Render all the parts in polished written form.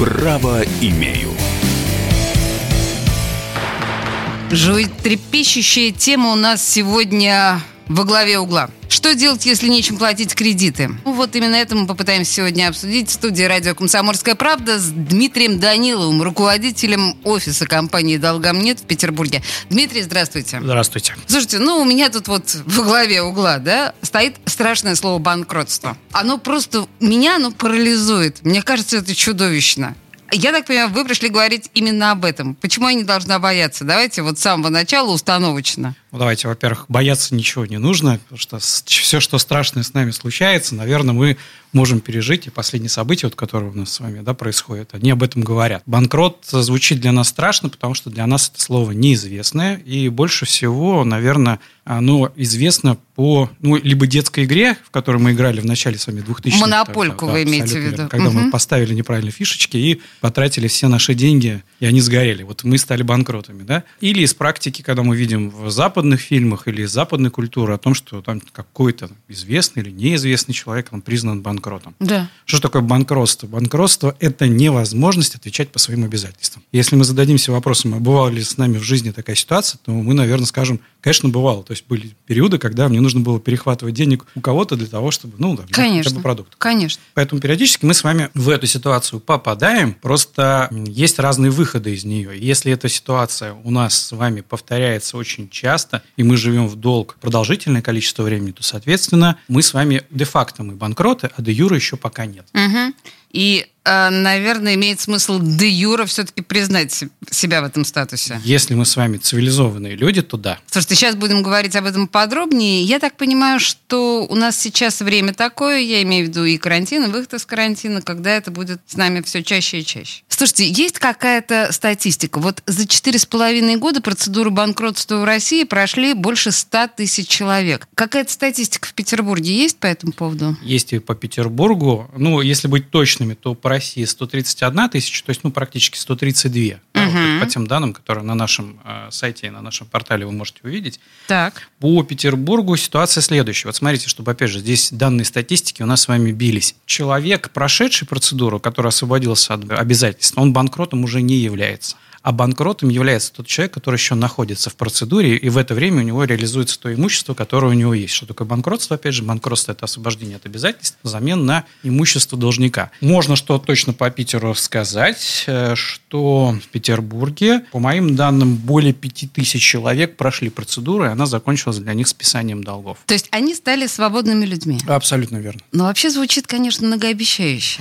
Право имею. Животрепещущая тема у нас сегодня во главе угла. Что делать, если нечем платить кредиты? Вот именно это мы попытаемся сегодня обсудить в студии радио «Комсомольская правда» с Дмитрием Даниловым, руководителем офиса компании «Долгам нет» в Петербурге. Дмитрий, здравствуйте. Здравствуйте. Слушайте, у меня тут вот во главе угла, стоит страшное слово «банкротство». Оно парализует. Мне кажется, это чудовищно. Я так понимаю, вы пришли говорить именно об этом. Почему я не должна бояться? Давайте вот с самого начала установочно. Давайте, во-первых, бояться ничего не нужно, потому что все, что страшное с нами случается, наверное, мы можем пережить. И последние события, которые у нас с вами происходят, они об этом говорят. Банкрот звучит для нас страшно, потому что для нас это слово неизвестное. И больше всего, наверное, оно известно по либо детской игре, в которой мы играли в начале с вами 2000-х. Монопольку вы имеете в виду. Когда мы поставили неправильные фишечки и потратили все наши деньги, и они сгорели. Вот мы стали банкротами. Да? Или из практики, когда мы видим в западных фильмах или из западной культуры о том, что там какой-то известный или неизвестный человек, он признан банкротом. Да. Что такое банкротство? Банкротство – это невозможность отвечать по своим обязательствам. Если мы зададимся вопросом, а бывала ли с нами в жизни такая ситуация, то мы, наверное, скажем, конечно, бывало. То есть были периоды, когда мне нужно было перехватывать денег у кого-то для того, чтобы, хотя бы продукт. Конечно. Поэтому периодически мы с вами в эту ситуацию попадаем, просто есть разные выходы из нее. Если эта ситуация у нас с вами повторяется очень часто, и мы живем в долг продолжительное количество времени, то, соответственно, мы с вами де-факто мы банкроты, а де-юре еще пока нет. Угу. И, наверное, имеет смысл де-юре все-таки признать себя в этом статусе. Если мы с вами цивилизованные люди, то да. Слушайте, сейчас будем говорить об этом подробнее. Я так понимаю, что у нас сейчас время такое, я имею в виду и карантин, и выход из карантина, когда это будет с нами все чаще и чаще. Слушайте, есть какая-то статистика? Вот за 4,5 года процедуру банкротства в России прошли больше 100 тысяч человек. Какая-то статистика в Петербурге есть по этому поводу? Есть и по Петербургу. Если быть точными, то по России 131 тысяча, то есть практически 132. По тем данным, которые на нашем сайте и на нашем портале вы можете увидеть. Так. По Петербургу ситуация следующая. Вот смотрите, чтобы, опять же, здесь данные статистики у нас с вами бились. Человек, прошедший процедуру, который освободился от обязательств, он банкротом уже не является. А банкротом является тот человек, который еще находится в процедуре, и в это время у него реализуется то имущество, которое у него есть. Что такое банкротство? Опять же, банкротство – это освобождение от обязательств взамен на имущество должника. Можно что точно по Питеру сказать, что в Петербурге, по моим данным, более 5000 человек прошли процедуру, и она закончилась для них списанием долгов. То есть они стали свободными людьми? Абсолютно верно. Вообще звучит, конечно, многообещающе.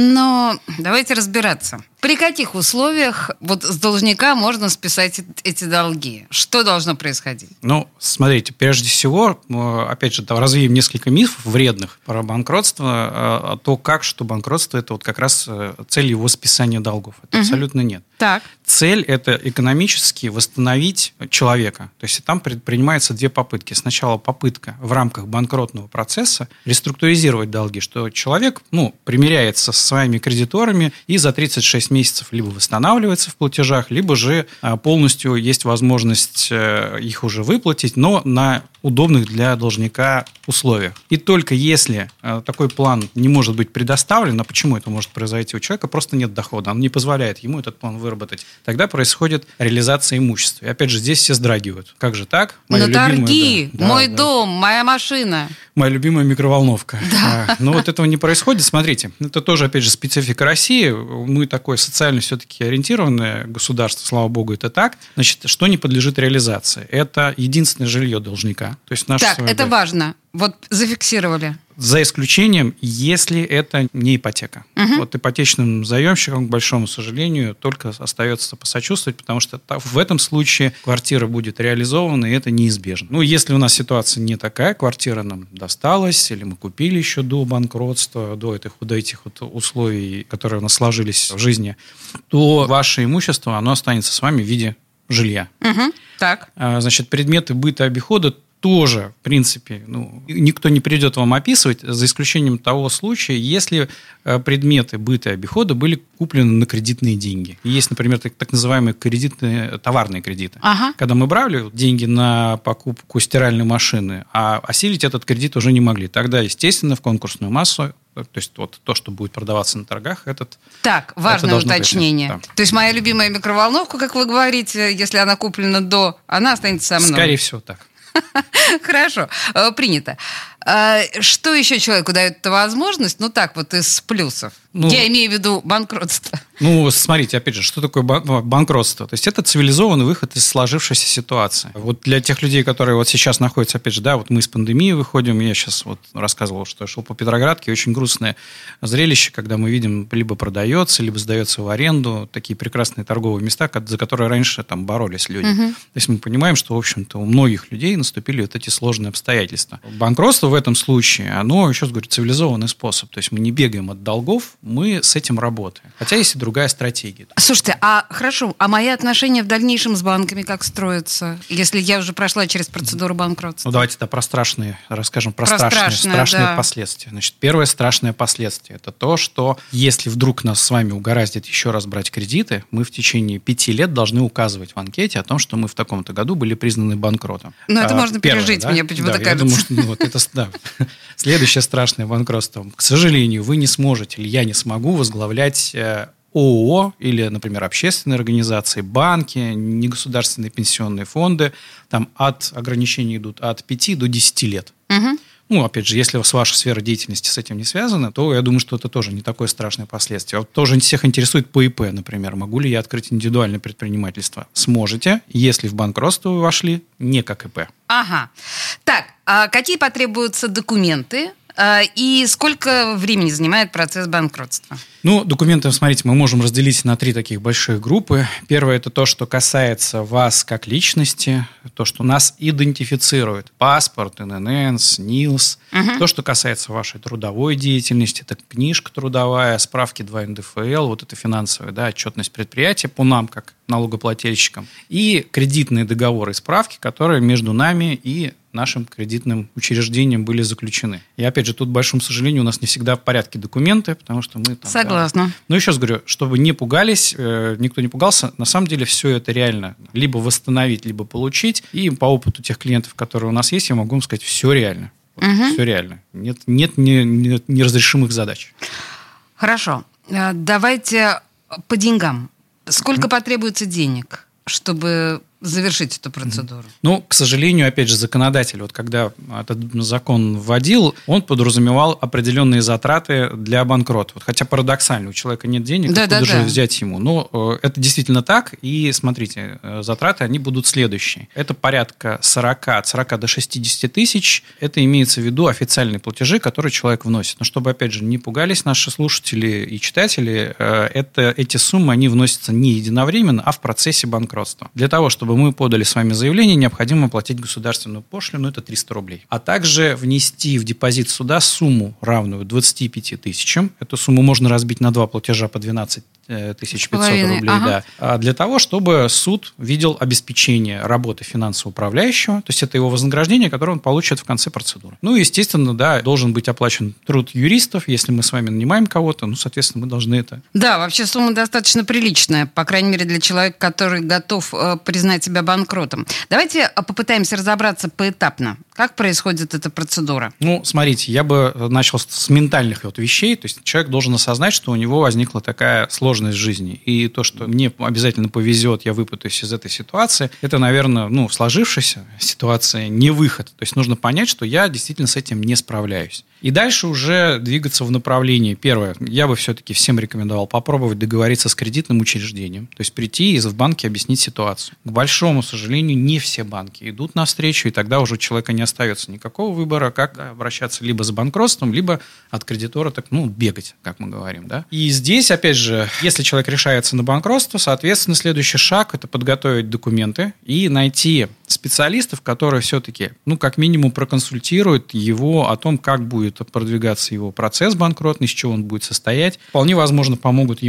Но давайте разбираться. При каких условиях с должника можно списать эти долги? Что должно происходить? Смотрите, прежде всего, опять же, развеем несколько мифов вредных про банкротство, что банкротство – это как раз цель его списания долгов. Это абсолютно нет. Так. Цель – это экономически восстановить человека. То есть там предпринимаются две попытки. Сначала попытка в рамках банкротного процесса реструктуризировать долги, что человек примиряется со своими кредиторами и за 36 месяцев либо восстанавливается в платежах, либо же полностью есть возможность их уже выплатить, но на удобных для должника условиях. И только если такой план не может быть предоставлен, а почему это может произойти? У человека просто нет дохода, он не позволяет ему этот план выработать. Тогда происходит реализация имущества. И опять же, здесь все вздрагивают. Как же так? Торги, мой дом, моя машина. Моя любимая микроволновка. Да. Но этого не происходит. Смотрите, это тоже, опять же, специфика России. Мы такое социально все-таки ориентированное государство, слава богу, это так. Значит, что не подлежит реализации? Это единственное жилье должника. То есть это важно. Зафиксировали. За исключением, если это не ипотека. Угу. Ипотечным заемщикам, к большому сожалению, только остается посочувствовать, потому что в этом случае квартира будет реализована, и это неизбежно. Если у нас ситуация не такая, квартира нам досталась, или мы купили еще до банкротства, до этих условий, которые у нас сложились в жизни, то ваше имущество, оно останется с вами в виде жилья. Угу. Так. Значит, предметы быта, обихода тоже, в принципе, никто не придет вам описывать, за исключением того случая, если предметы быта и обихода были куплены на кредитные деньги. Есть, например, так называемые товарные кредиты. Ага. Когда мы брали деньги на покупку стиральной машины, а осилить этот кредит уже не могли. Тогда, естественно, в конкурсную массу, то есть вот то, что будет продаваться на торгах, Так, важное уточнение. Да. То есть моя любимая микроволновка, как вы говорите, если она куплена до, она останется со мной. Скорее всего, так. Хорошо, принято. Что еще человеку дает эта возможность? Так вот из плюсов. Я имею в виду банкротство. Смотрите, опять же, что такое банкротство? То есть это цивилизованный выход из сложившейся ситуации. Вот для тех людей, которые вот сейчас находятся, опять же, вот мы из пандемии выходим, я сейчас вот рассказывал, что я шел по Петроградке, очень грустное зрелище, когда мы видим, либо продается, либо сдается в аренду, такие прекрасные торговые места, за которые раньше там боролись люди. Угу. То есть мы понимаем, что, в общем-то, у многих людей наступили вот эти сложные обстоятельства. Банкротство в этом случае, оно, еще раз говорю, цивилизованный способ. То есть мы не бегаем от долгов, мы с этим работаем. Хотя есть и другая стратегия. Слушайте, хорошо, мои отношения в дальнейшем с банками как строятся, если я уже прошла через процедуру банкротства? Давайте про страшные, расскажем про страшные последствия. Значит, первое страшное последствие – это то, что если вдруг нас с вами угораздит еще раз брать кредиты, мы в течение 5 лет должны указывать в анкете о том, что мы в таком-то году были признаны банкротом. Это можно пережить, мне почему-то кажется. Я думаю, что следующее страшное банкротство. К сожалению, вы не сможете, или я не смогу возглавлять ООО или, например, общественные организации, банки, негосударственные пенсионные фонды. Там ограничения идут от 5 до 10 лет. Угу. Опять же, если ваша сфера деятельности с этим не связана, то я думаю, что это тоже не такое страшное последствие. Вот тоже всех интересует по ИП, например. Могу ли я открыть индивидуальное предпринимательство? Сможете, если в банкротство вы вошли не как ИП. Ага. Так, какие потребуются документы и сколько времени занимает процесс банкротства? Документы, смотрите, мы можем разделить на 3 таких больших группы. Первое – это то, что касается вас как личности, то, что нас идентифицирует. Паспорт, ННН, СНИЛС. Угу. То, что касается вашей трудовой деятельности, это книжка трудовая, справки 2 НДФЛ, вот это финансовая отчетность предприятия по нам, как налогоплательщикам. И кредитные договоры и справки, которые между нами и нашим кредитным учреждением были заключены. И опять же, тут, к большому сожалению, у нас не всегда в порядке документы, потому что мы там... Согласна. Но еще раз говорю, чтобы не пугались, никто не пугался, на самом деле все это реально либо восстановить, либо получить. И по опыту тех клиентов, которые у нас есть, я могу вам сказать, все реально. Все реально. Нет неразрешимых задач. Хорошо. Давайте по деньгам. Сколько потребуется денег, чтобы завершить эту процедуру? К сожалению, опять же, законодатель, когда этот закон вводил, он подразумевал определенные затраты для банкрота. Хотя парадоксально, у человека нет денег, откуда же взять ему? Но это действительно так, и смотрите, затраты, они будут следующие. Это порядка от 40 до 60 тысяч, это имеется в виду официальные платежи, которые человек вносит. Но чтобы, опять же, не пугались наши слушатели и читатели, эти суммы, они вносятся не единовременно, а в процессе банкротства. Для того, чтобы мы подали с вами заявление, необходимо оплатить государственную пошлину, это 300 рублей. А также внести в депозит суда сумму, равную 25 тысячам. Эту сумму можно разбить на 2 платежа по 12 500 рублей. Ага. Да. Для того, чтобы суд видел обеспечение работы финансового управляющего, то есть это его вознаграждение, которое он получит в конце процедуры. Естественно, должен быть оплачен труд юристов. Если мы с вами нанимаем кого-то, соответственно, мы должны это... Да, вообще сумма достаточно приличная, по крайней мере, для человека, который готов признать себя банкротом. Давайте попытаемся разобраться поэтапно. Как происходит эта процедура? Смотрите, я бы начал с ментальных вещей. То есть человек должен осознать, что у него возникла такая сложность в жизни. И то, что мне обязательно повезет, я выпутаюсь из этой ситуации, это, наверное, в сложившейся ситуации не выход. То есть нужно понять, что я действительно с этим не справляюсь. И дальше уже двигаться в направлении. Первое, я бы все-таки всем рекомендовал попробовать договориться с кредитным учреждением. То есть прийти и в банке объяснить ситуацию. К большому сожалению, не все банки идут навстречу, и тогда уже у человека не остается никакого выбора, как обращаться либо за банкротством, либо от кредитора бегать, как мы говорим. Да? И здесь, опять же, если человек решается на банкротство, соответственно, следующий шаг – это подготовить документы и найти специалистов, которые все-таки, как минимум, проконсультируют его о том, как будет продвигаться его процесс банкротный, из чего он будет состоять. Вполне возможно, помогут ему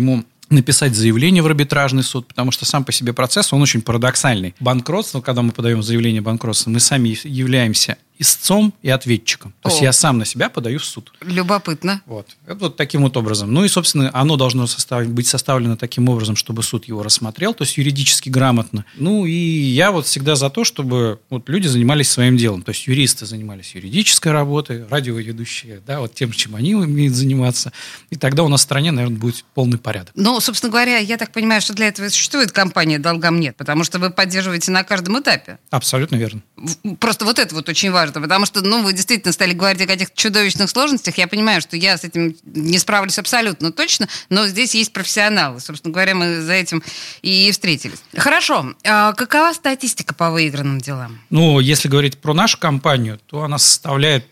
написать заявление в арбитражный суд, потому что сам по себе процесс, он очень парадоксальный. Банкротство, когда мы подаем заявление о банкротстве, мы сами являемся истцом и ответчиком. То есть я сам на себя подаю в суд. Любопытно. Вот. Это вот таким вот образом. Ну и, собственно, оно должно быть составлено таким образом, чтобы суд его рассмотрел, то есть юридически грамотно. Ну и я вот всегда за то, чтобы вот люди занимались своим делом. То есть юристы занимались юридической работой, радиоведущие, да, вот тем, чем они умеют заниматься. И тогда у нас в стране, наверное, будет полный порядок. Ну, собственно говоря, я так понимаю, что для этого и существует компания «Долгам нет», потому что вы поддерживаете на каждом этапе. Абсолютно верно. Просто вот это вот очень важно, потому что, вы действительно стали говорить о каких-то чудовищных сложностях. Я понимаю, что я с этим не справлюсь абсолютно точно, но здесь есть профессионалы. Собственно говоря, мы за этим и встретились. Хорошо. А какова статистика по выигранным делам? Ну, если говорить про нашу компанию, то она составляет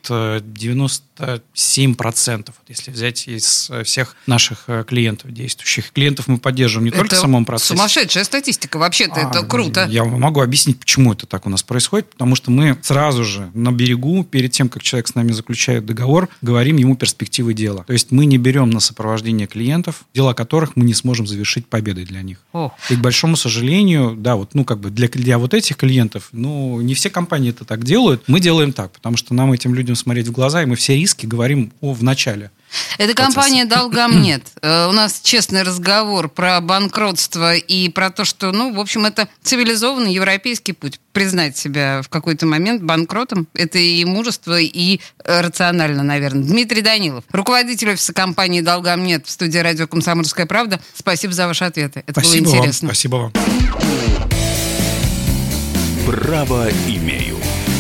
97%. Вот если взять из всех наших клиентов действующих. Клиентов мы поддерживаем не только в самом процессе. Сумасшедшая статистика. Вообще-то это круто. Я могу объяснить, почему это так у нас происходит. Потому что мы сразу же на берегу, перед тем, как человек с нами заключает договор, говорим ему перспективы дела. То есть мы не берем на сопровождение клиентов, дела которых мы не сможем завершить победой для них. И, к большому сожалению, да, вот, для вот этих клиентов, не все компании это так делают. Мы делаем так, потому что нам, этим людям, смотреть в глаза, и мы все риски говорим в начале. Это компания «Долгам нет». У нас честный разговор про банкротство и про то, что, в общем, это цивилизованный европейский путь. Признать себя в какой-то момент банкротом – это и мужество, и рационально, наверное. Дмитрий Данилов, руководитель офиса компании «Долгам нет» в студии радио «Комсомольская правда». Спасибо за ваши ответы. Это было интересно. Спасибо вам. Право имею.